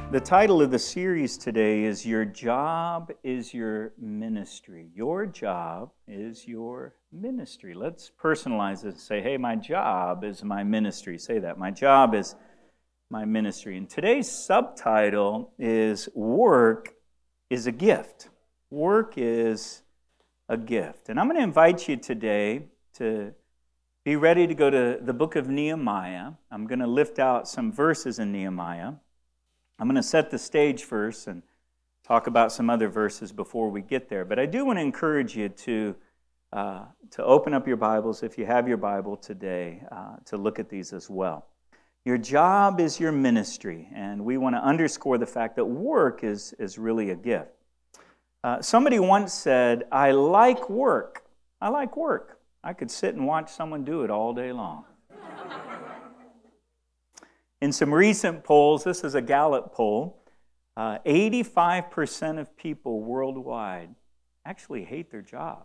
The title of the series today is Your Job is Your Ministry. Your job is your ministry. Let's personalize it and say, hey, my job is my ministry. Say that. My job is my ministry. And today's subtitle is Work is a Gift. Work is a gift. And I'm going to invite you today to be ready to go to the book of Nehemiah. I'm going to lift out some verses in Nehemiah. I'm going to set the stage first and talk about some other verses before we get there. But I do want to encourage you to open up your Bibles, if you have your Bible today, to look at these as well. Your job is your ministry, and we want to underscore the fact that work is really a gift. Somebody once said, I like work. I like work. I could sit and watch someone do it all day long. In some recent polls, this is a Gallup poll, 85% of people worldwide actually hate their job.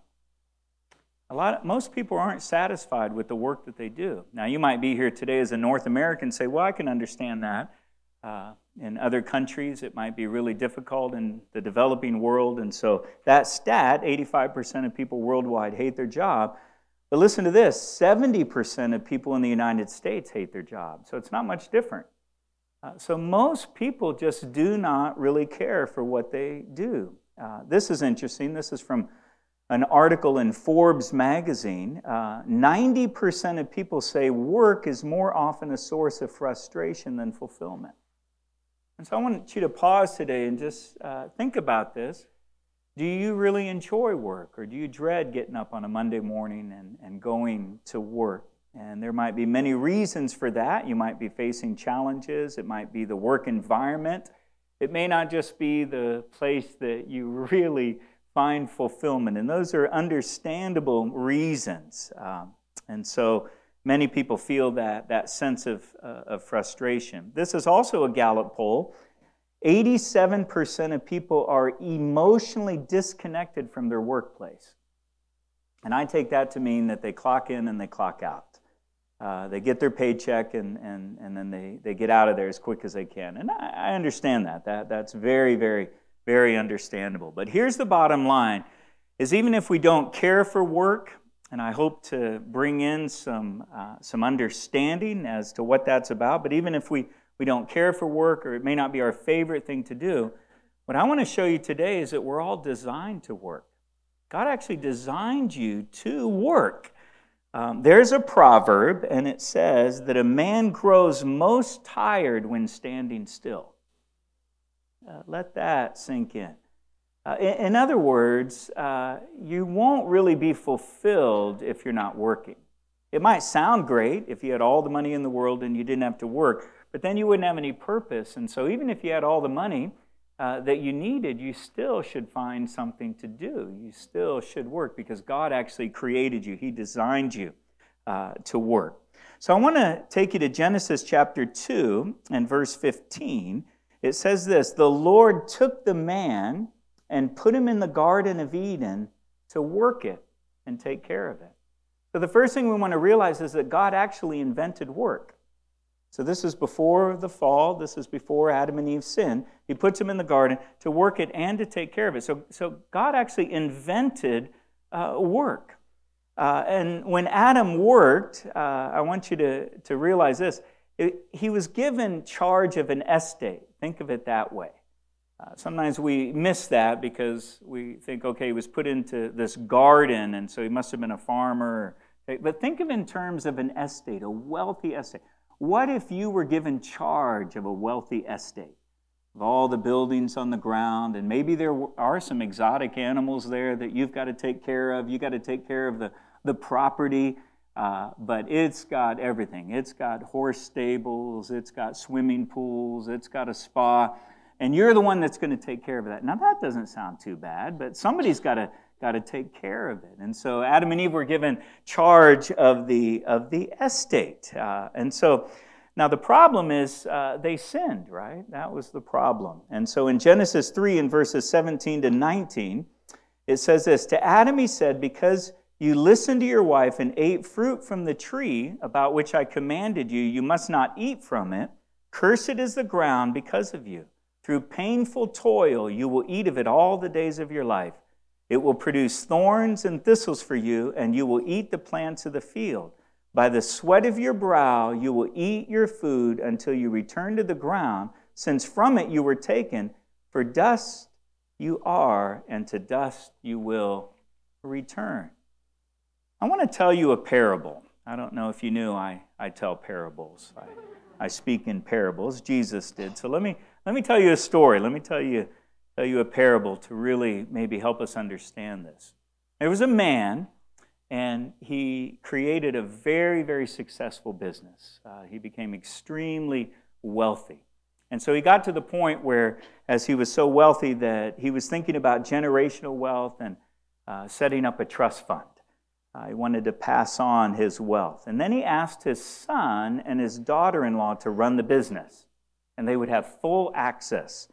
Most people aren't satisfied with the work that they do. Now, you might be here today as a North American and say, well, I can understand that. In other countries, it might be really difficult in the developing world. And so that stat, 85% of people worldwide hate their job. But listen to this, 70% of people in the United States hate their job. So it's not much different. So most people just do not really care for what they do. This is interesting. This is from an article in Forbes magazine. 90% of people say work is more often a source of frustration than fulfillment. And so I want you to pause today and just think about this. Do you really enjoy work, or do you dread getting up on a Monday morning and going to work? And there might be many reasons for that. You might be facing challenges. It might be the work environment. It may not just be the place that you really find fulfillment. And those are understandable reasons. And so many people feel that sense of frustration. This is also a Gallup poll. 87% of people are emotionally disconnected from their workplace. And I take that to mean that they clock in and they clock out. They get their paycheck and then they get out of there as quick as they can. And I understand that. That's very, very, very understandable. But here's the bottom line, is even if we don't care for work, and I hope to bring in some understanding as to what that's about, but even if we don't care for work, or it may not be our favorite thing to do, what I want to show you today is that we're all designed to work. God actually designed you to work. There's a proverb, and it says that a man grows most tired when standing still. Let that sink in. In other words, you won't really be fulfilled if you're not working. It might sound great if you had all the money in the world and you didn't have to work, but then you wouldn't have any purpose. And so even if you had all the money that you needed, you still should find something to do. You still should work because God actually created you. He designed you to work. So I want to take you to Genesis chapter 2 and verse 15. It says this, the Lord took the man and put him in the Garden of Eden to work it and take care of it. So the first thing we want to realize is that God actually invented work. So this is before the fall. This is before Adam and Eve sinned. He puts them in the garden to work it and to take care of it. So God actually invented work. And when Adam worked, I want you to realize this. He was given charge of an estate. Think of it that way. Sometimes we miss that because we think, okay, he was put into this garden, and so he must have been a farmer. But think of it in terms of an estate, a wealthy estate. What if you were given charge of a wealthy estate, of all the buildings on the ground, and maybe there are some exotic animals there that you've got to take care of. You've got to take care of the property, but it's got everything. It's got horse stables, it's got swimming pools, it's got a spa, and you're the one that's going to take care of that. Now, that doesn't sound too bad, but somebody's got to take care of it. And so Adam and Eve were given charge of the estate. And so now the problem is they sinned, right? That was the problem. And so in Genesis 3 in verses 17 to 19, it says this, to Adam he said, because you listened to your wife and ate fruit from the tree about which I commanded you, you must not eat from it. Cursed is the ground because of you. Through painful toil, you will eat of it all the days of your life. It will produce thorns and thistles for you, and you will eat the plants of the field. By the sweat of your brow, you will eat your food until you return to the ground, since from it you were taken. For dust you are, and to dust you will return. I want to tell you a parable. I don't know if you knew I tell parables. I speak in parables. Jesus did. So let me tell you a story. Let me tell you a parable to really maybe help us understand this. There was a man, and he created a very, very successful business. He became extremely wealthy. And so he got to the point where, as he was so wealthy, that he was thinking about generational wealth and setting up a trust fund. He wanted to pass on his wealth. And then he asked his son and his daughter-in-law to run the business. And they would have full access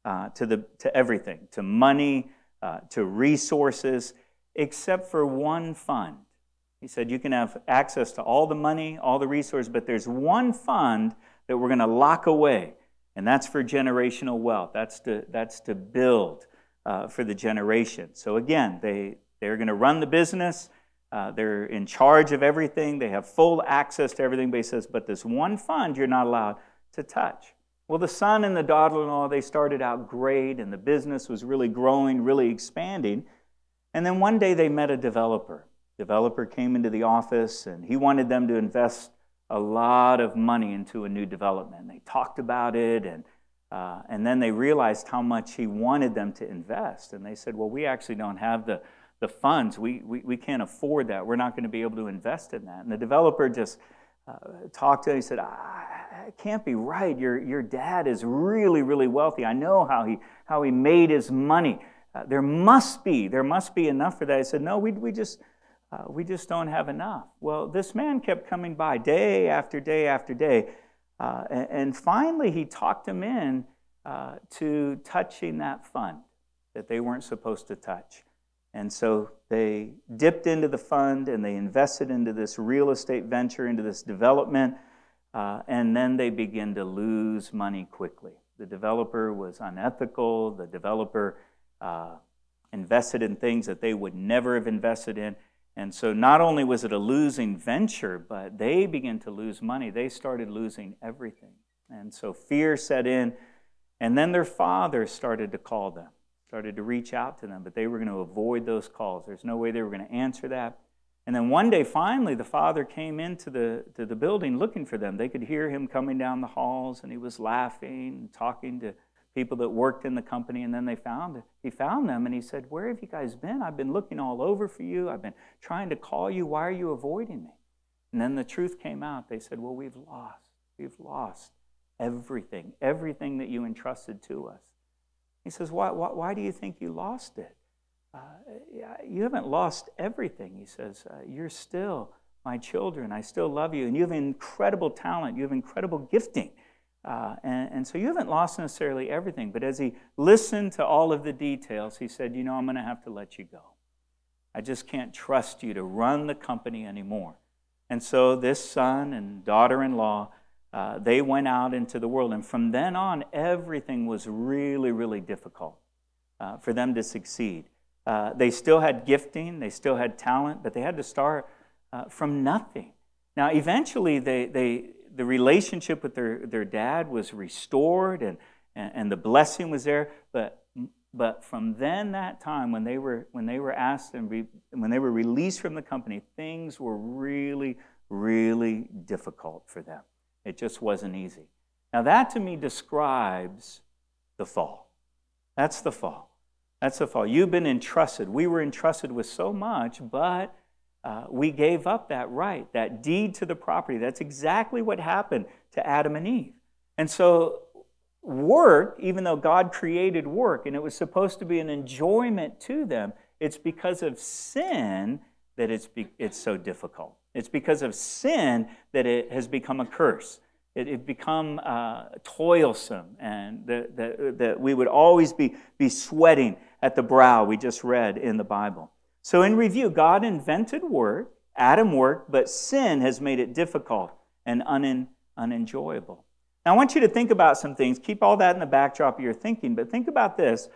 to everything, to money, to resources, except for one fund. He said, you can have access to all the money, all the resources, but there's one fund that we're going to lock away, and that's for generational wealth. That's to build for the generation. So again, they're going to run the business. They're in charge of everything. They have full access to everything, but he says, but this one fund you're not allowed to touch. Well, the son and the daughter-in-law, they started out great, and the business was really growing, really expanding. And then one day they met a developer. The developer came into the office, and he wanted them to invest a lot of money into a new development. They talked about it, and then they realized how much he wanted them to invest. And they said, well, we actually don't have the funds. We can't afford that. We're not going to be able to invest in that. And the developer just talked to him. He said, it can't be right. Your dad is really, really wealthy. I know how he made his money. There must be enough for that. He said, no, we just don't have enough. Well, this man kept coming by day after day after day, and finally he talked him in to touching that fund that they weren't supposed to touch. And so they dipped into the fund and they invested into this real estate venture, into this development, and then they began to lose money quickly. The developer was unethical. The developer invested in things that they would never have invested in. And so not only was it a losing venture, but they began to lose money. They started losing everything. And so fear set in, and then their father started to call them. Started to reach out to them, but they were going to avoid those calls. There's no way they were going to answer that. And then one day, finally, the father came into the building looking for them. They could hear him coming down the halls, and he was laughing and talking to people that worked in the company. And then he found them, and he said, where have you guys been? I've been looking all over for you. I've been trying to call you. Why are you avoiding me? And then the truth came out. They said, well, we've lost everything that you entrusted to us. He says, why do you think you lost it? You haven't lost everything. He says, you're still my children. I still love you. And you have incredible talent. You have incredible gifting. And so you haven't lost necessarily everything. But as he listened to all of the details, he said, I'm going to have to let you go. I just can't trust you to run the company anymore. And so this son and daughter-in-law, they went out into the world, and from then on, everything was really, really difficult for them to succeed. They still had gifting, they still had talent, but they had to start from nothing. Now, eventually, the relationship with their dad was restored, and the blessing was there. But from then, that time, when they were asked and when they were released from the company, things were really, really difficult for them. It just wasn't easy. Now that to me describes the fall. That's the fall. That's the fall. You've been entrusted. We were entrusted with so much, but we gave up that right, that deed to the property. That's exactly what happened to Adam and Eve. And so work, even though God created work and it was supposed to be an enjoyment to them, it's because of sin that it's so difficult. It's because of sin that it has become a curse. It become toilsome, and that we would always be sweating at the brow, we just read in the Bible. So in review, God invented work, Adam worked, but sin has made it difficult and unenjoyable. Now, I want you to think about some things. Keep all that in the backdrop of your thinking, but think about this.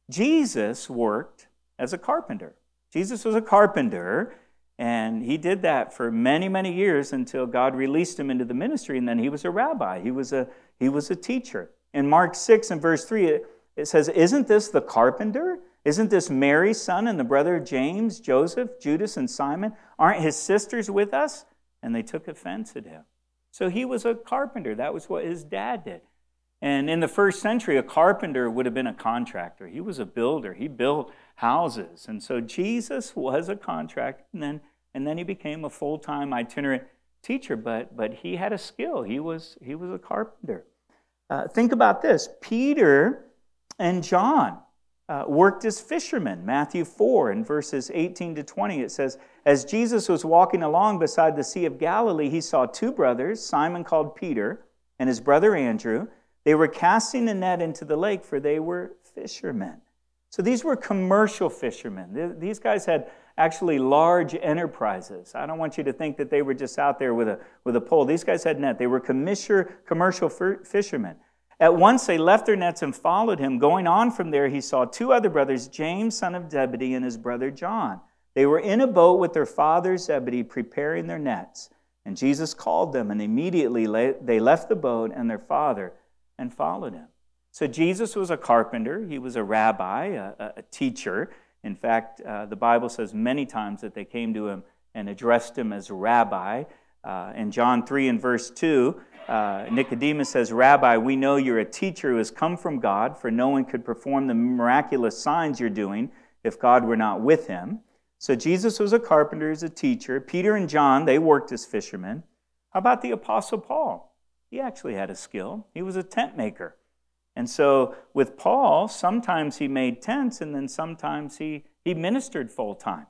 Jesus worked as a carpenter. Jesus was a carpenter, and he did that for many, many years until God released him into the ministry, and then he was a rabbi. He was a teacher. In Mark 6 and verse 3, it says, "Isn't this the carpenter? Isn't this Mary's son and the brother of James, Joseph, Judas, and Simon? Aren't his sisters with us?" And they took offense at him. So he was a carpenter. That was what his dad did. And in the first century, a carpenter would have been a contractor. He was a builder. He built houses. And so Jesus was a contractor, and then he became a full-time itinerant teacher. But he had a skill. He was a carpenter. Think about this. Peter and John worked as fishermen. Matthew 4 in verses 18 to 20, it says, "As Jesus was walking along beside the Sea of Galilee, he saw two brothers, Simon called Peter and his brother Andrew. They were casting a net into the lake, for they were fishermen." So these were commercial fishermen. These guys had actually large enterprises. I don't want you to think that they were just out there with a pole. These guys had net. They were commercial fishermen. At once they left their nets and followed him. Going on from there, he saw two other brothers, James, son of Zebedee, and his brother John. They were in a boat with their father Zebedee, preparing their nets. And Jesus called them, and immediately they left the boat and their father and followed him. So Jesus was a carpenter. He was a rabbi, a teacher. In fact, the Bible says many times that they came to him and addressed him as rabbi. In John 3 and verse 2, Nicodemus says, "Rabbi, we know you're a teacher who has come from God, for no one could perform the miraculous signs you're doing if God were not with him." So Jesus was a carpenter, as a teacher. Peter and John, they worked as fishermen. How about the Apostle Paul? He actually had a skill. He was a tent maker. And so with Paul, sometimes he made tents, and then sometimes he ministered full-time.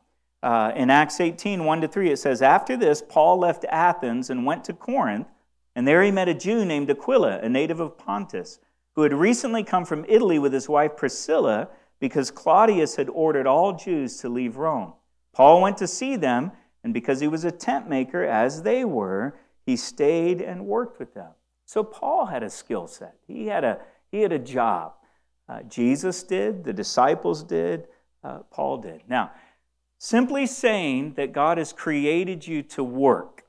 In Acts 18, 1-3, it says, "After this, Paul left Athens and went to Corinth, and there he met a Jew named Aquila, a native of Pontus, who had recently come from Italy with his wife Priscilla, because Claudius had ordered all Jews to leave Rome. Paul went to see them, and because he was a tent maker, as they were, he stayed and worked with them." So Paul had a skill set. He had a job. Jesus did, the disciples did, Paul did. Now, simply saying that God has created you to work,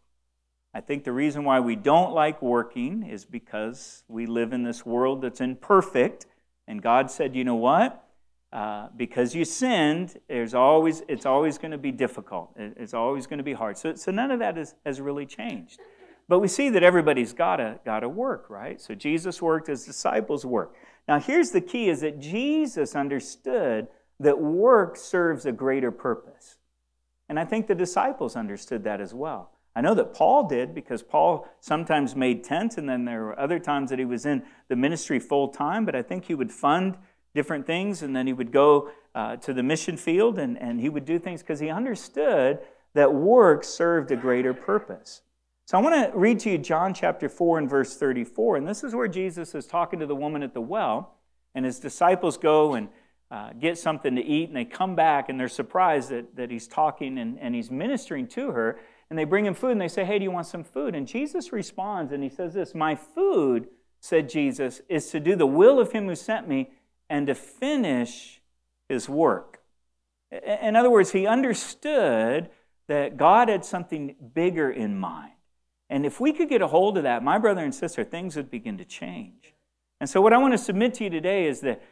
I think the reason why we don't like working is because we live in this world that's imperfect, and God said, you know what? Because you sinned, it's always going to be difficult. It's always going to be hard. So none of that has really changed. But we see that everybody's got to work, right? So Jesus worked, his disciples worked. Now here's the key, is that Jesus understood that work serves a greater purpose. And I think the disciples understood that as well. I know that Paul did, because Paul sometimes made tents, and then there were other times that he was in the ministry full time, but I think he would fund different things, and then he would go to the mission field, and he would do things because he understood that work served a greater purpose. So I want to read to you John chapter 4 and verse 34, and this is where Jesus is talking to the woman at the well, and his disciples go and get something to eat, and they come back, and they're surprised that he's talking and he's ministering to her, and they bring him food, and they say, "Hey, do you want some food?" And Jesus responds, and he says this, "My food," said Jesus, "is to do the will of him who sent me and to finish his work." In other words, he understood that God had something bigger in mind. And if we could get a hold of that, my brother and sister, things would begin to change. And so what I want to submit to you today is that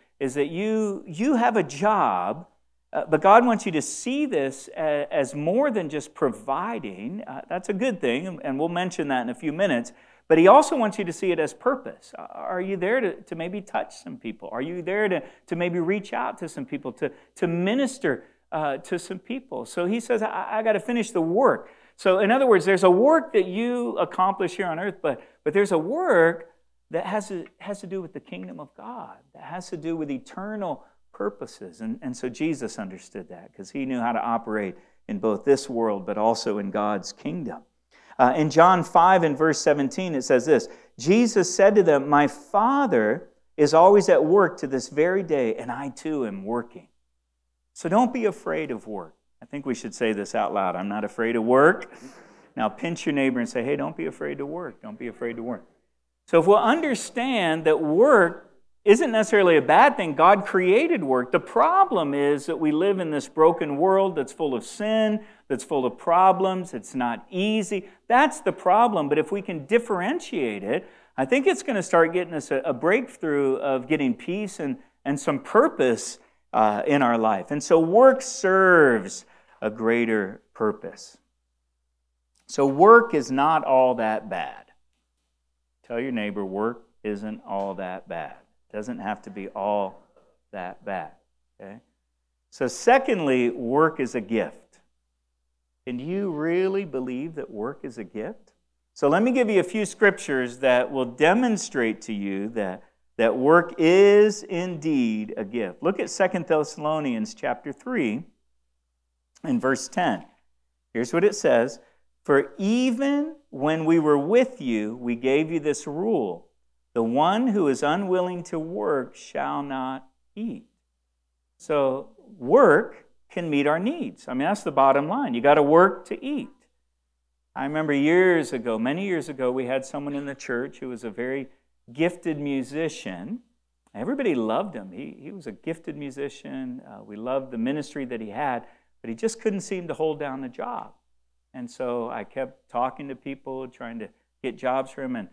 you have a job, but God wants you to see this as more than just providing. That's a good thing, and we'll mention that in a few minutes. But he also wants you to see it as purpose. Are you there to maybe touch some people? Are you there to maybe reach out to some people, to minister to some people? So he says, I got to finish the work. So in other words, there's a work that you accomplish here on earth, but there's a work that has to do with the kingdom of God, that has to do with eternal purposes. And so Jesus understood that, because he knew how to operate in both this world, but also in God's kingdom. In John 5 and verse 17, it says this, "Jesus said to them, 'My Father is always at work to this very day, and I too am working.'" So don't be afraid of work. I think we should say this out loud. I'm not afraid of work. Now pinch your neighbor and say, "Hey, don't be afraid to work. Don't be afraid to work." So if we'll understand that work isn't necessarily a bad thing, God created work. The problem is that we live in this broken world that's full of sin, that's full of problems, it's not easy. That's the problem. But if we can differentiate it, I think it's going to start getting us a breakthrough of getting peace and some purpose in our life. And so work serves a greater purpose. So work is not all that bad. Tell your neighbor, work isn't all that bad. It doesn't have to be all that bad. Okay? So secondly, work is a gift. Can you really believe that work is a gift? So let me give you a few scriptures that will demonstrate to you that work is indeed a gift. Look at 2 Thessalonians chapter 3 and verse 10. Here's what it says. For even when we were with you, we gave you this rule. The one who is unwilling to work shall not eat. So work can meet our needs. I mean, that's the bottom line. You got to work to eat. I remember many years ago, we had someone in the church who was a very gifted musician. Everybody loved him. He was a gifted musician. We loved the ministry that he had, but he just couldn't seem to hold down the job. And so I kept talking to people, trying to get jobs for him.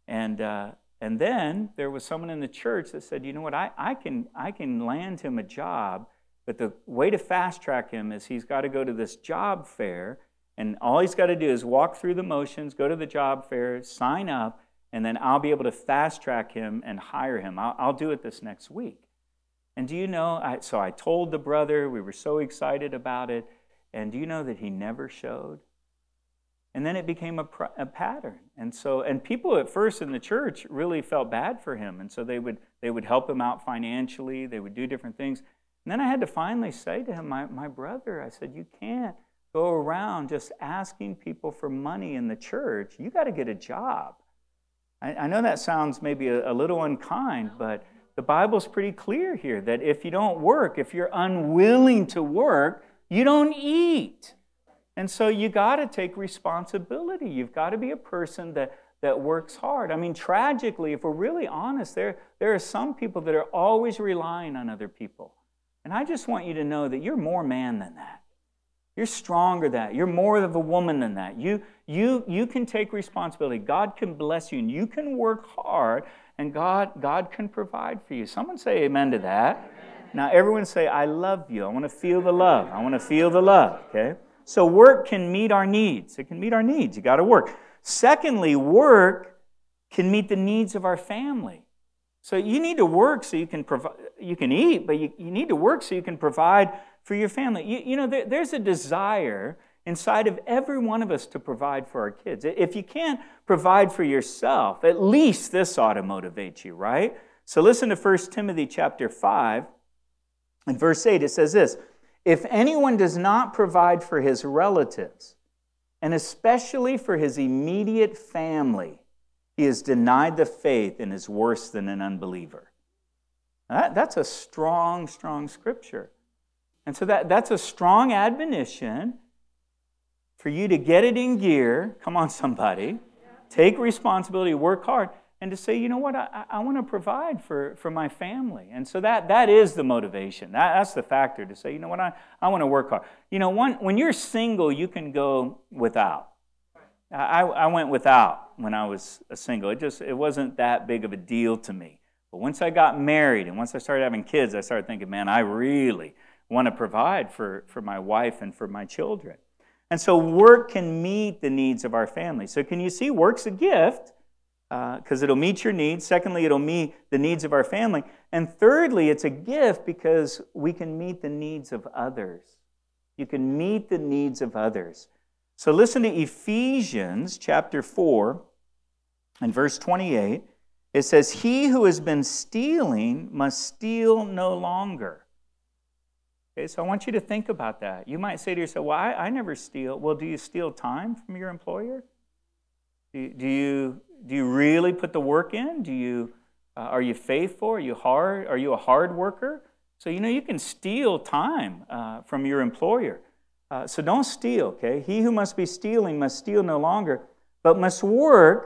And then there was someone in the church that said, you know what, I can land him a job, but the way to fast track him is he's got to go to this job fair, and all he's got to do is walk through the motions, go to the job fair, sign up, and then I'll be able to fast track him and hire him. I'll do it this next week. And do you know, so I told the brother, we were so excited about it, and do you know that he never showed? And then it became a pattern. And people at first in the church really felt bad for him. And so they would help him out financially. They would do different things. And then I had to finally say to him, my brother, I said, you can't go around just asking people for money in the church. You got to get a job. I know that sounds maybe a little unkind, but the Bible's pretty clear here that if you don't work, if you're unwilling to work, you don't eat. And so you got to take responsibility. You've got to be a person that works hard. I mean, tragically, if we're really honest, there are some people that are always relying on other people. And I just want you to know that you're more man than that. You're stronger than that. You're more of a woman than that. You can take responsibility. God can bless you, and you can work hard, and God can provide for you. Someone say amen to that. Amen. Now, everyone say, I love you. I want to feel the love. I want to feel the love, okay? So work can meet our needs. It can meet our needs. You got to work. Secondly, work can meet the needs of our family. So you need to work so you can provide. You can eat, but you need to work so you can provide for your family. You know, there's a desire inside of every one of us to provide for our kids. If you can't provide for yourself, at least this ought to motivate you, right? So listen to 1 Timothy chapter 5 and verse 8. It says this. If anyone does not provide for his relatives, and especially for his immediate family, he has denied the faith and is worse than an unbeliever. That's a strong, strong scripture. And so that's a strong admonition for you to get it in gear. Come on, somebody. Take responsibility, work hard, and to say, you know what, I want to provide for my family. And so that is the motivation. That's the factor to say, you know what, I want to work hard. You know, when you're single, you can go without. I went without when I was single. It wasn't that big of a deal to me. But once I got married and once I started having kids, I started thinking, man, I really want to provide for my wife and for my children. And so work can meet the needs of our family. So can you see work's a gift? Because it'll meet your needs. Secondly, it'll meet the needs of our family. And thirdly, it's a gift because we can meet the needs of others. You can meet the needs of others. So listen to Ephesians chapter 4 and verse 28. It says, he who has been stealing must steal no longer. Okay, so I want you to think about that. You might say to yourself, well, I never steal. Well, do you steal time from your employer? Do you really put the work in? Are you faithful? Are you hard? Are you a hard worker? So, you know, you can steal time from your employer. So don't steal, okay? He who must be stealing must steal no longer, but must work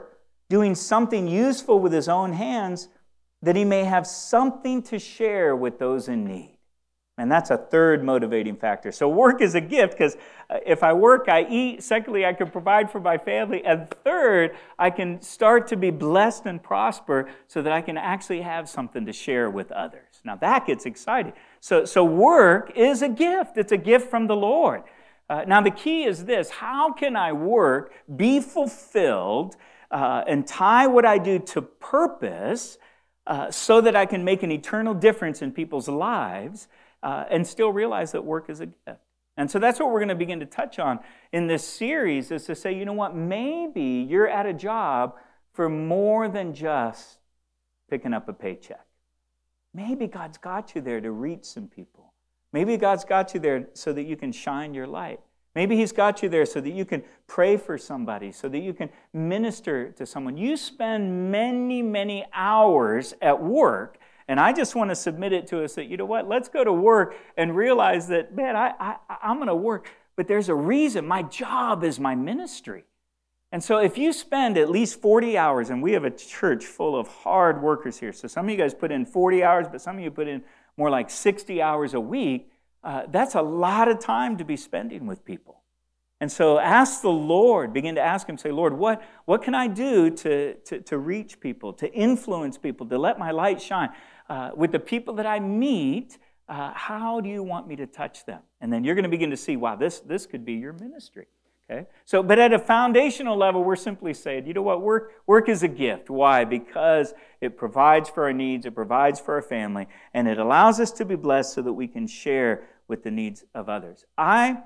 doing something useful with his own hands, that he may have something to share with those in need. And that's a third motivating factor. So work is a gift, because if I work, I eat. Secondly, I can provide for my family. And third, I can start to be blessed and prosper so that I can actually have something to share with others. Now that gets exciting. So work is a gift. It's a gift from the Lord. Now the key is this: how can I work, be fulfilled, and tie what I do to purpose so that I can make an eternal difference in people's lives and still realize that work is a gift? And so that's what we're going to begin to touch on in this series, is to say, you know what, maybe you're at a job for more than just picking up a paycheck. Maybe God's got you there to reach some people. Maybe God's got you there so that you can shine your light. Maybe He's got you there so that you can pray for somebody, so that you can minister to someone. You spend many, many hours at work, and I just want to submit it to us that, you know what, let's go to work and realize that, man, I'm going to work, but there's a reason. My job is my ministry. And so if you spend at least 40 hours, and we have a church full of hard workers here, so some of you guys put in 40 hours, but some of you put in more like 60 hours a week, that's a lot of time to be spending with people. And so ask the Lord, begin to ask Him, say, Lord, what can I do to reach people, to influence people, to let my light shine? With the people that I meet, how do you want me to touch them? And then you're going to begin to see, wow, this could be your ministry. Okay? So, but at a foundational level, we're simply saying, you know what, work is a gift. Why? Because it provides for our needs, it provides for our family, and it allows us to be blessed so that we can share with the needs of others. I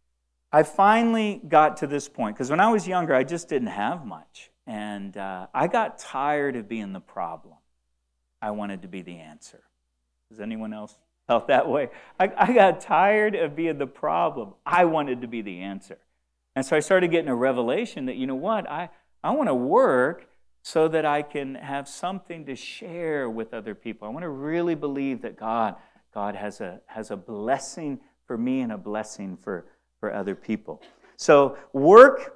finally got to this point, because when I was younger, I just didn't have much. And I got tired of being the problem. I wanted to be the answer. Does anyone else felt that way? I got tired of being the problem. I wanted to be the answer. And so I started getting a revelation that, you know what, I want to work so that I can have something to share with other people. I want to really believe that God has a blessing for me and a blessing for other people. So work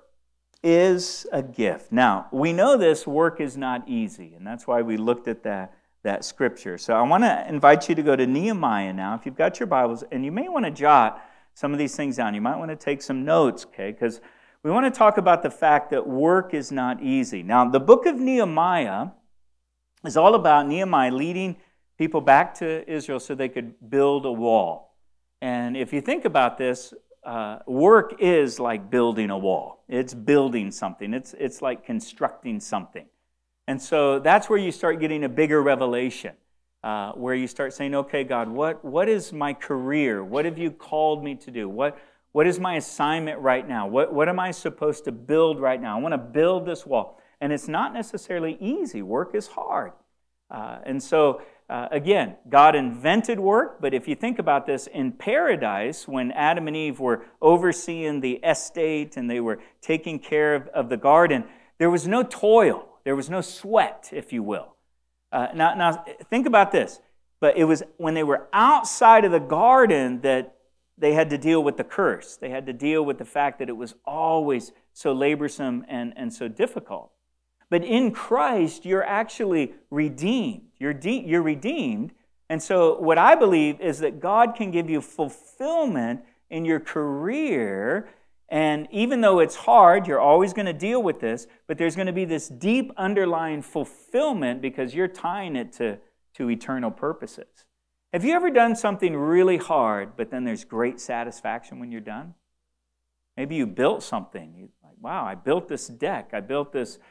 is a gift. Now, we know this work is not easy, and that's why we looked at that scripture. So I want to invite you to go to Nehemiah now, if you've got your Bibles, and you may want to jot some of these things down. You might want to take some notes, okay? Because we want to talk about the fact that work is not easy. Now, the book of Nehemiah is all about Nehemiah leading people back to Israel so they could build a wall. And if you think about this, work is like building a wall. It's building something. It's like constructing something. And so that's where you start getting a bigger revelation. Where you start saying, okay, God, what is my career? What have you called me to do? What is my assignment right now? What am I supposed to build right now? I want to build this wall. And it's not necessarily easy. Work is hard. And so, again, God invented work, but if you think about this, in paradise, when Adam and Eve were overseeing the estate and they were taking care of the garden, there was no toil. There was no sweat, if you will. Now, think about this. But it was when they were outside of the garden that they had to deal with the curse. They had to deal with the fact that it was always so laborsome and so difficult. But in Christ, you're actually redeemed. You're redeemed. And so what I believe is that God can give you fulfillment in your career. And even though it's hard, you're always going to deal with this, but there's going to be this deep underlying fulfillment because you're tying it to eternal purposes. Have you ever done something really hard, but then there's great satisfaction when you're done? Maybe you built something. You're like, wow, I built this deck. I built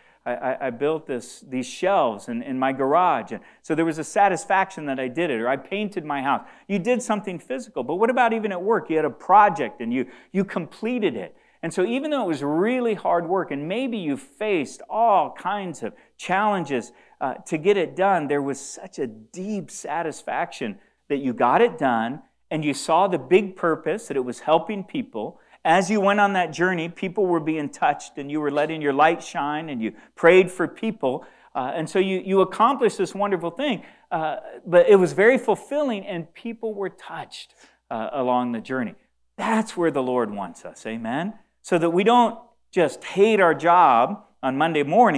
these shelves in my garage. And so there was a satisfaction that I did it, or I painted my house. You did something physical. But what about even at work? You had a project and you completed it. And so even though it was really hard work, and maybe you faced all kinds of challenges to get it done, there was such a deep satisfaction that you got it done, and you saw the big purpose, that it was helping people. As you went on that journey, people were being touched, and you were letting your light shine, and you prayed for people. And so you accomplished this wonderful thing. But it was very fulfilling, and people were touched along the journey. That's where the Lord wants us, amen? So that we don't just hate our job on Monday morning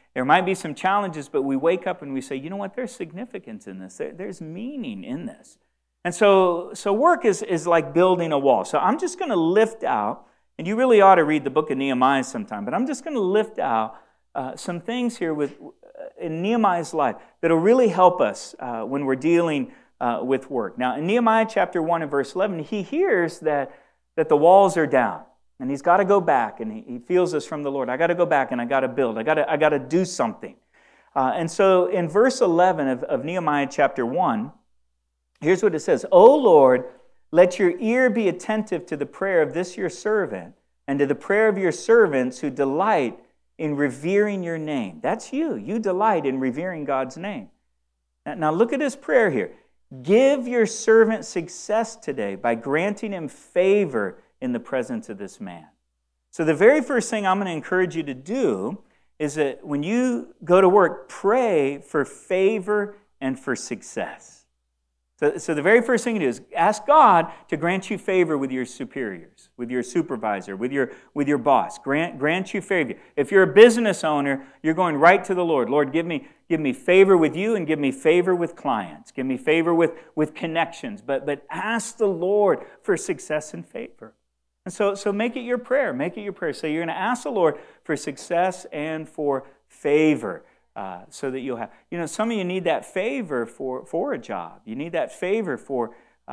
There might be some challenges, but we wake up and we say, you know what, there's significance in this. There's meaning in this. And so work is like building a wall. So I'm just going to lift out, and you really ought to read the book of Nehemiah sometime, but I'm just going to lift out some things here in Nehemiah's life that will really help us when we're dealing with work. Now, in Nehemiah chapter 1 and verse 11, he hears that the walls are down, and he's got to go back, and he feels this from the Lord. I got to go back, and I got to build. I got to do something. And so in verse 11 of Nehemiah chapter 1, here's what it says. O Lord, let your ear be attentive to the prayer of this your servant, and to the prayer of your servants who delight in revering your name. That's you. You delight in revering God's name. Now look at his prayer here. Give your servant success today by granting him favor in the presence of this man. So the very first thing I'm going to encourage you to do is that when you go to work, pray for favor and for success. So the very first thing you do is ask God to grant you favor with your superiors, with your supervisor, with your boss. Grant you favor. If you're a business owner, you're going right to the Lord. Lord, give me favor with you and give me favor with clients. Give me favor with connections. But ask the Lord for success and favor. And so make it your prayer. Make it your prayer. So you're going to ask the Lord for success and for favor. So that you'll have, some of you need that favor for a job. You need that favor for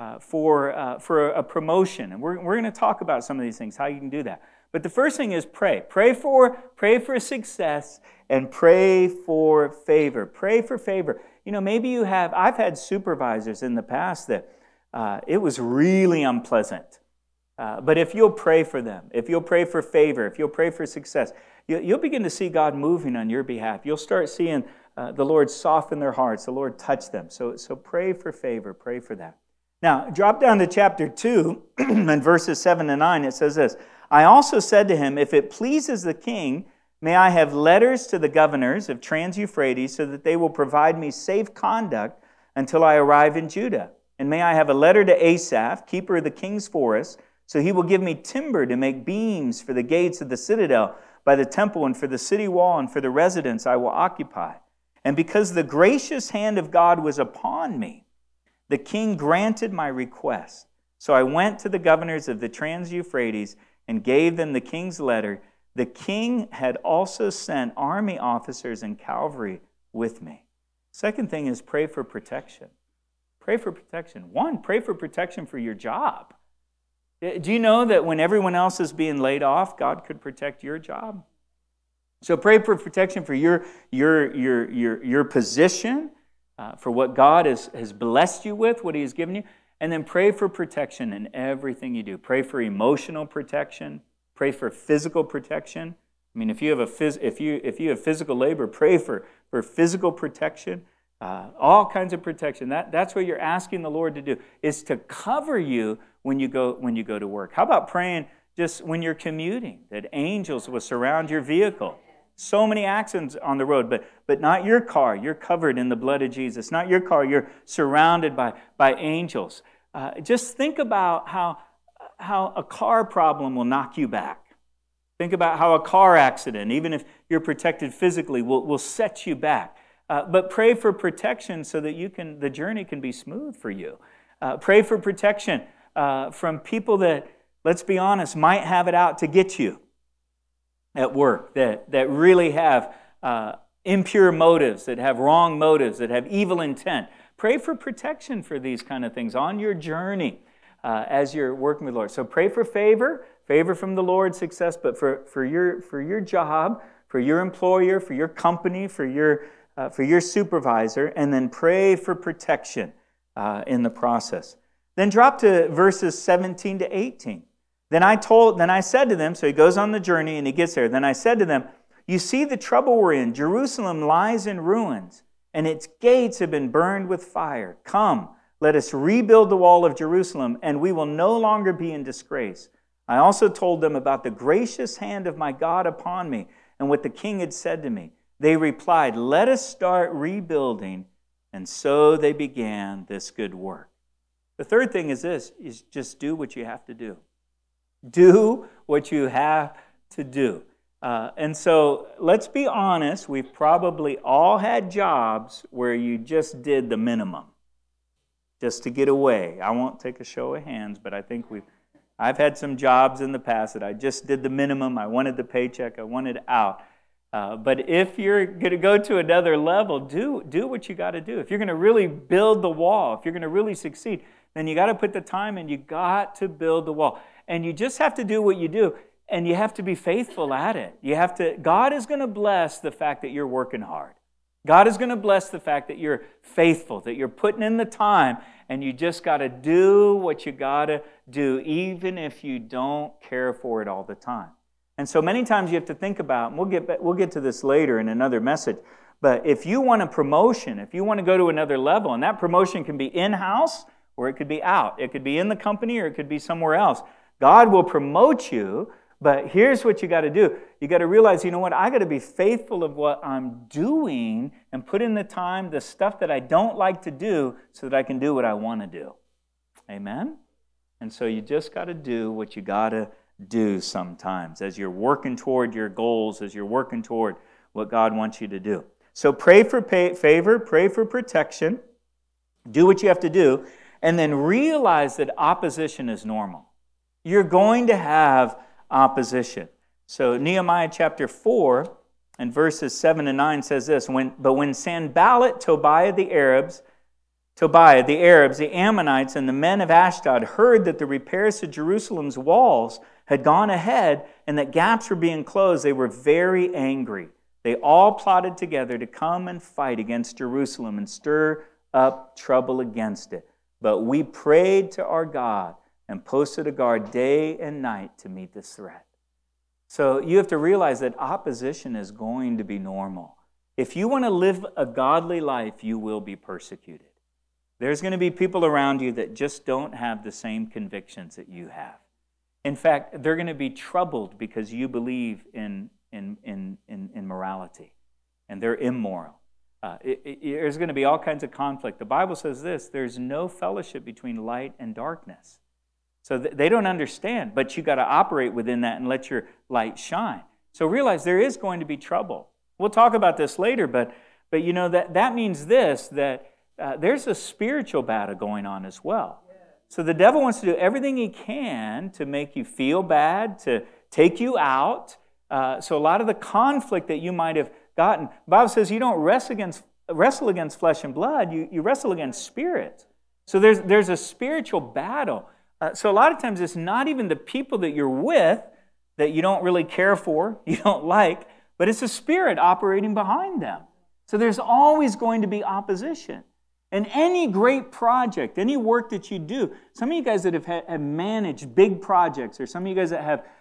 a promotion, and we're going to talk about some of these things, how you can do that. But the first thing is pray. Pray for success and pray for favor. Pray for favor. Maybe I've had supervisors in the past that it was really unpleasant. But if you'll pray for them, if you'll pray for favor, if you'll pray for success, you'll begin to see God moving on your behalf. You'll start seeing the Lord soften their hearts, the Lord touch them. So pray for favor, pray for that. Now, drop down to chapter 2, and verses 7 to 9, it says this. I also said to him, if it pleases the king, may I have letters to the governors of Trans-Euphrates so that they will provide me safe conduct until I arrive in Judah. And may I have a letter to Asaph, keeper of the king's forest, so he will give me timber to make beams for the gates of the citadel by the temple and for the city wall and for the residence I will occupy. And because the gracious hand of God was upon me, the king granted my request. So I went to the governors of the Trans-Euphrates and gave them the king's letter. The king had also sent army officers and cavalry with me. Second thing is pray for protection. Pray for protection. One, pray for protection for your job. Do you know that when everyone else is being laid off, God could protect your job? So pray for protection for your position, for what God has blessed you with, what He has given you, and then pray for protection in everything you do. Pray for emotional protection. Pray for physical protection. I mean, if you have physical labor, pray for physical protection. All kinds of protection. That's what you're asking the Lord to do, is to cover you when you go to work. How about praying just when you're commuting, that angels will surround your vehicle? So many accidents on the road, but not your car. You're covered in the blood of Jesus. Not your car. You're surrounded by angels. Just think about how a car problem will knock you back. Think about how a car accident, even if you're protected physically, will set you back. But pray for protection so that the journey can be smooth for you. Pray for protection from people that, let's be honest, might have it out to get you at work, that really have impure motives, that have wrong motives, that have evil intent. Pray for protection for these kind of things on your journey as you're working with the Lord. So pray for favor from the Lord, success, but for your job, for your employer, for your company, for your supervisor, and then pray for protection in the process. Then drop to verses 17 to 18. Then I said to them, so he goes on the journey and he gets there. Then I said to them, you see the trouble we're in. Jerusalem lies in ruins, and its gates have been burned with fire. Come, let us rebuild the wall of Jerusalem, and we will no longer be in disgrace. I also told them about the gracious hand of my God upon me, and what the king had said to me. They replied, let us start rebuilding. And so they began this good work. The third thing is just do what you have to do. Do what you have to do. And so let's be honest, we've probably all had jobs where you just did the minimum just to get away. I won't take a show of hands, but I think I've had some jobs in the past that I just did the minimum. I wanted the paycheck. I wanted out. But if you're going to go to another level, do what you got to do. If you're going to really build the wall, if you're going to really succeed, then you got to put the time in. You got to build the wall. And you just have to do what you do. And you have to be faithful at it. God is going to bless the fact that you're working hard. God is going to bless the fact that you're faithful, that you're putting in the time, and you just got to do what you got to do, even if you don't care for it all the time. And so many times you have to think about, and we'll get to this later in another message, but if you want a promotion, if you want to go to another level, and that promotion can be in-house or it could be out. It could be in the company or it could be somewhere else. God will promote you. But here's what you got to do. You got to realize, you know what? I got to be faithful of what I'm doing and put in the time, the stuff that I don't like to do so that I can do what I want to do. Amen? And so you just got to do what you got to do sometimes as you're working toward your goals, as you're working toward what God wants you to do. So pray for favor, pray for protection, do what you have to do, and then realize that opposition is normal. You're going to have opposition. So Nehemiah chapter 4 and verses 7 and 9 says this, But when Sanballat, Tobiah, the Arabs, the Ammonites, and the men of Ashdod heard that the repairs to Jerusalem's walls had gone ahead and that gaps were being closed, they were very angry. They all plotted together to come and fight against Jerusalem and stir up trouble against it. But we prayed to our God and posted a guard day and night to meet this threat. So you have to realize that opposition is going to be normal. If you want to live a godly life, you will be persecuted. There's going to be people around you that just don't have the same convictions that you have. In fact, they're going to be troubled because you believe in morality, and they're immoral. There's going to be all kinds of conflict. The Bible says this, there's no fellowship between light and darkness. So they don't understand, but you got to operate within that and let your light shine. So realize there is going to be trouble. We'll talk about this later, but you know that means this, that there's a spiritual battle going on as well. So the devil wants to do everything he can to make you feel bad, to take you out. So a lot of the conflict that you might have gotten, the Bible says you don't wrestle against flesh and blood, you wrestle against spirits. So there's a spiritual battle. So a lot of times it's not even the people that you're with that you don't really care for, you don't like, but it's a spirit operating behind them. So there's always going to be opposition. And any great project, any work that you do, some of you guys that have managed big projects, or some of you guys that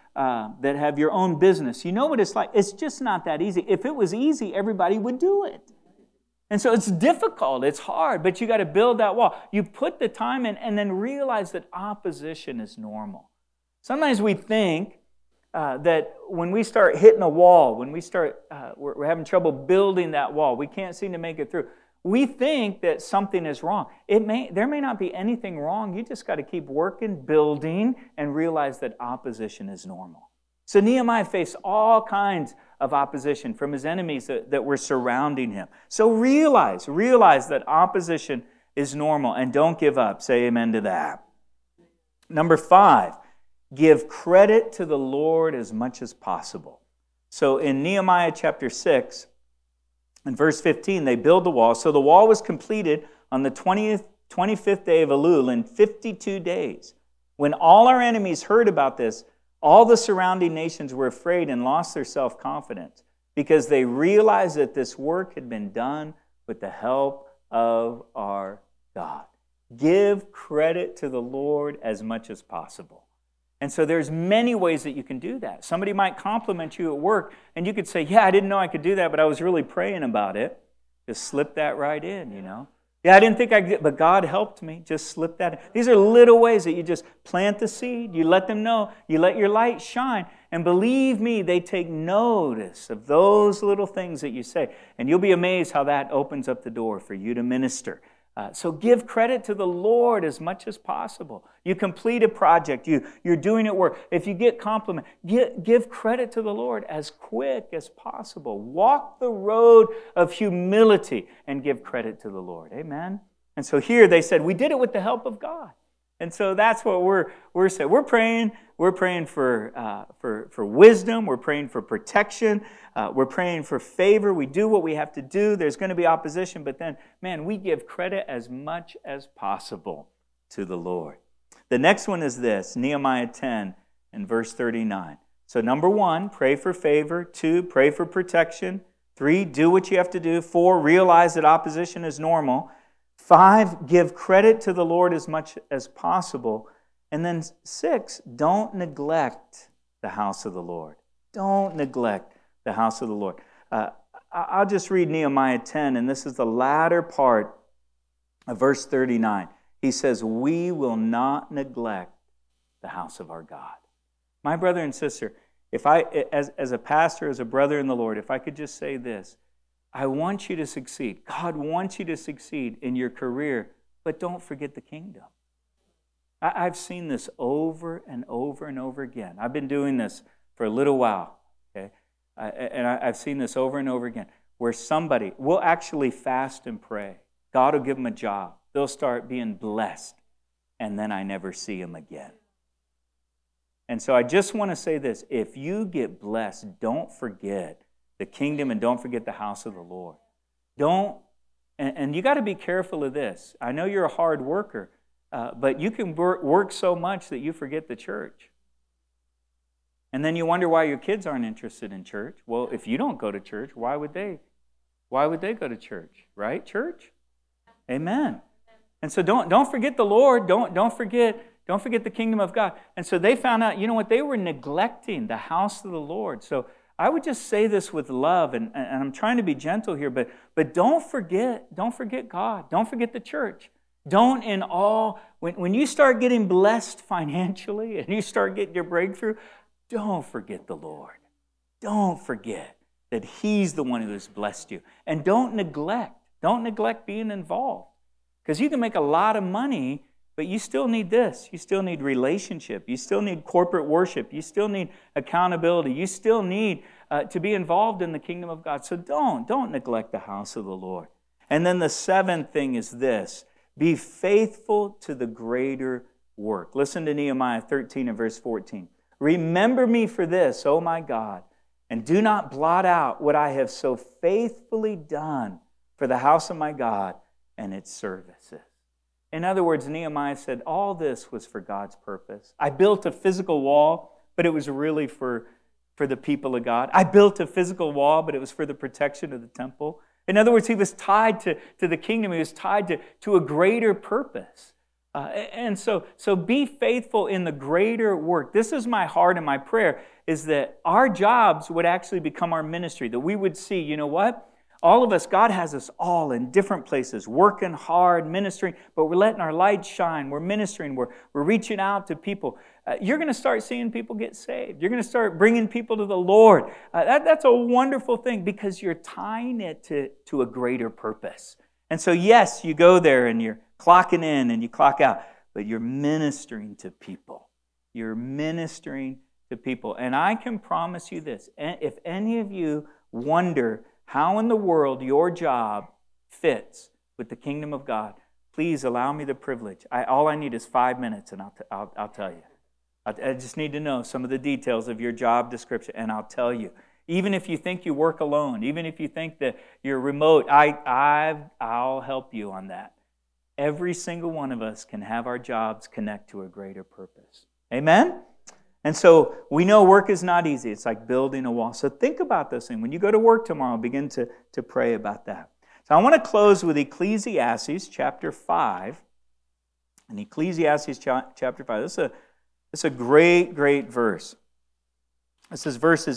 have your own business, you know what it's like. It's just not that easy. If it was easy, everybody would do it. And so it's difficult, it's hard, but you got to build that wall. You put the time in and then realize that opposition is normal. Sometimes we think that when we start hitting a wall, when we start, we're having trouble building that wall, we can't seem to make it through. We think that something is wrong. There may not be anything wrong. You just got to keep working, building, and realize that opposition is normal. So Nehemiah faced all kinds of opposition from his enemies that were surrounding him. So realize that opposition is normal, and don't give up. Say amen to that. Number 5, give credit to the Lord as much as possible. So in Nehemiah chapter 6, in verse 15, they build the wall. So the wall was completed on the 25th day of Elul in 52 days. When all our enemies heard about this, all the surrounding nations were afraid and lost their self-confidence because they realized that this work had been done with the help of our God. Give credit to the Lord as much as possible. And so there's many ways that you can do that. Somebody might compliment you at work, and you could say, yeah, I didn't know I could do that, but I was really praying about it. Just slip that right in, you know. Yeah, I didn't think I could, but God helped me. Just slip that in. These are little ways that you just plant the seed. You let them know. You let your light shine. And believe me, they take notice of those little things that you say. And you'll be amazed how that opens up the door for you to minister So give credit to the Lord as much as possible. You complete a project, you're doing it work. If you get compliment, give credit to the Lord as quick as possible. Walk the road of humility and give credit to the Lord. Amen? And so here they said, we did it with the help of God. And so that's what we're saying. We're praying for wisdom. We're praying for protection. We're praying for favor. We do what we have to do. There's going to be opposition, but then, man, we give credit as much as possible to the Lord. The next one is this, Nehemiah 10 and verse 39. So number 1, pray for favor. 2, pray for protection. 3, do what you have to do. 4, realize that opposition is normal. 5, give credit to the Lord as much as possible. And then 6, don't neglect the house of the Lord. Don't neglect the house of the Lord. I'll just read Nehemiah 10, and this is the latter part of verse 39. He says, we will not neglect the house of our God. My brother and sister, if I, as a pastor, as a brother in the Lord, if I could just say this, I want you to succeed. God wants you to succeed in your career, but don't forget the kingdom. I've seen this over and over and over again. I've been doing this for a little while, okay? I've seen this over and over again, where somebody will actually fast and pray. God will give them a job. They'll start being blessed, and then I never see them again. And so I just want to say this. If you get blessed, don't forget the kingdom and don't forget the house of the Lord. And you got to be careful of this. I know you're a hard worker, but you can work so much that you forget the church. And then you wonder why your kids aren't interested in church. Well, if you don't go to church, why would they? Why would they go to church? Right, church? Amen. And so don't forget the Lord. Don't forget the kingdom of God. And so they found out, you know what? They were neglecting the house of the Lord. So I would just say this with love, and I'm trying to be gentle here, but don't forget God. Don't forget the church. When you start getting blessed financially and you start getting your breakthrough, don't forget the Lord. Don't forget that He's the one who has blessed you. And don't neglect being involved. Because you can make a lot of money, but you still need this. You still need relationship. You still need corporate worship. You still need accountability. You still need to be involved in the kingdom of God. So don't neglect the house of the Lord. And then the 7th thing is this. Be faithful to the greater work. Listen to Nehemiah 13 and verse 14. Remember me for this, O my God, and do not blot out what I have so faithfully done for the house of my God and its services. In other words, Nehemiah said, all this was for God's purpose. I built a physical wall, but it was really for the people of God. I built a physical wall, but it was for the protection of the temple. In other words, he was tied to the kingdom. He was tied to a greater purpose. And so be faithful in the greater work. This is my heart and my prayer, is that our jobs would actually become our ministry, that we would see, you know what? All of us, God has us all in different places, working hard, ministering, but we're letting our light shine. We're ministering. We're reaching out to people. You're going to start seeing people get saved. You're going to start bringing people to the Lord. That's a wonderful thing because you're tying it to a greater purpose. And so, yes, you go there and you're clocking in and you clock out, but you're ministering to people. You're ministering to people. And I can promise you this. If any of you wonder how in the world your job fits with the kingdom of God, please allow me the privilege. All I need is 5 minutes, and I'll tell you. I just need to know some of the details of your job description, and I'll tell you. Even if you think you work alone, even if you think that you're remote, I'll help you on that. Every single one of us can have our jobs connect to a greater purpose. Amen? And so we know work is not easy. It's like building a wall. So think about this thing. When you go to work tomorrow, begin to pray about that. So I want to close with Ecclesiastes chapter 5. And Ecclesiastes chapter 5. This is a great, great verse. This is verses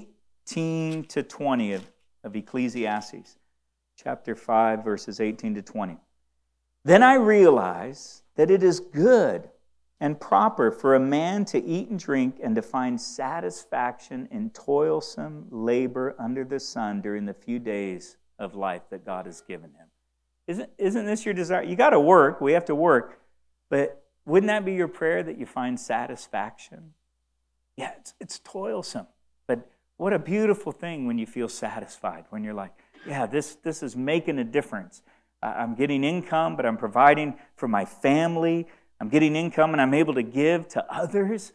18 to 20 of Ecclesiastes. Chapter 5, verses 18 to 20. Then I realized that it is good and proper for a man to eat and drink and to find satisfaction in toilsome labor under the sun during the few days of life that God has given him. Isn't this your desire? You got to work. We have to work. But wouldn't that be your prayer, that you find satisfaction? Yeah, it's toilsome. But what a beautiful thing when you feel satisfied, when you're like, yeah, this is making a difference. I'm getting income, but I'm providing for my family. I'm getting income, and I'm able to give to others.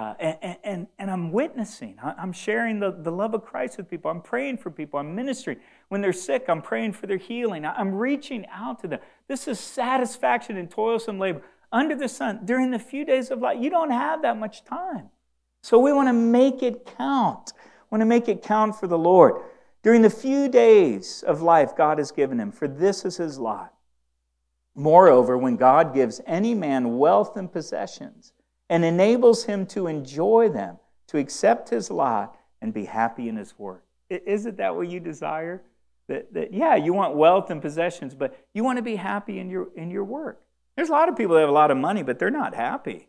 And I'm witnessing. I'm sharing the love of Christ with people. I'm praying for people. I'm ministering. When they're sick, I'm praying for their healing. I'm reaching out to them. This is satisfaction in toilsome labor under the sun during the few days of life. You don't have that much time. So we want to make it count. We want to make it count for the Lord. During the few days of life God has given him, for this is his lot. Moreover, when God gives any man wealth and possessions, and enables him to enjoy them, to accept his lot, and be happy in his work. Isn't that what you desire? That yeah, you want wealth and possessions, but you want to be happy in your work. There's a lot of people that have a lot of money, but they're not happy.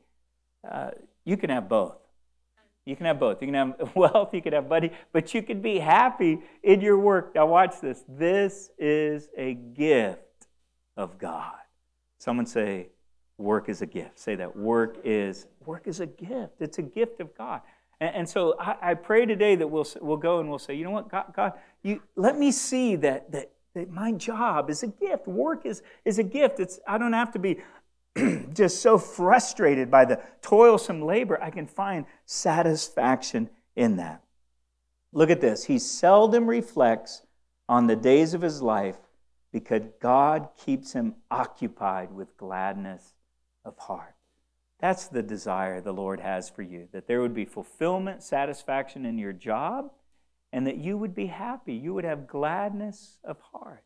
You can have both. You can have both. You can have wealth, you can have money, but you can be happy in your work. Now watch this. This is a gift of God. Someone say, work is a gift. Say that. Work is a gift. It's a gift of God. And so I pray today that we'll go and we'll say, you know what, God, you let me see that my job is a gift. Work is a gift. I don't have to be just so frustrated by the toilsome labor. I can find satisfaction in that. Look at this. He seldom reflects on the days of his life because God keeps him occupied with gladness of heart. That's the desire the Lord has for you, that there would be fulfillment, satisfaction in your job, and that you would be happy. You would have gladness of heart.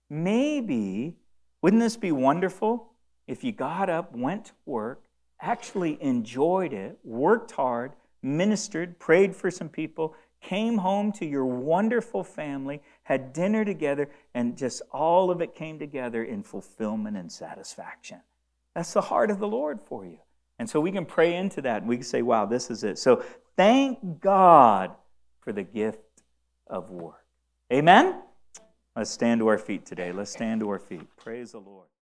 Maybe, wouldn't this be wonderful if you got up, went to work, actually enjoyed it, worked hard, ministered, prayed for some people, came home to your wonderful family, had dinner together, and just all of it came together in fulfillment and satisfaction. That's the heart of the Lord for you. And so we can pray into that, and we can say, wow, this is it. So thank God for the gift of work. Amen? Let's stand to our feet today. Let's stand to our feet. Praise the Lord.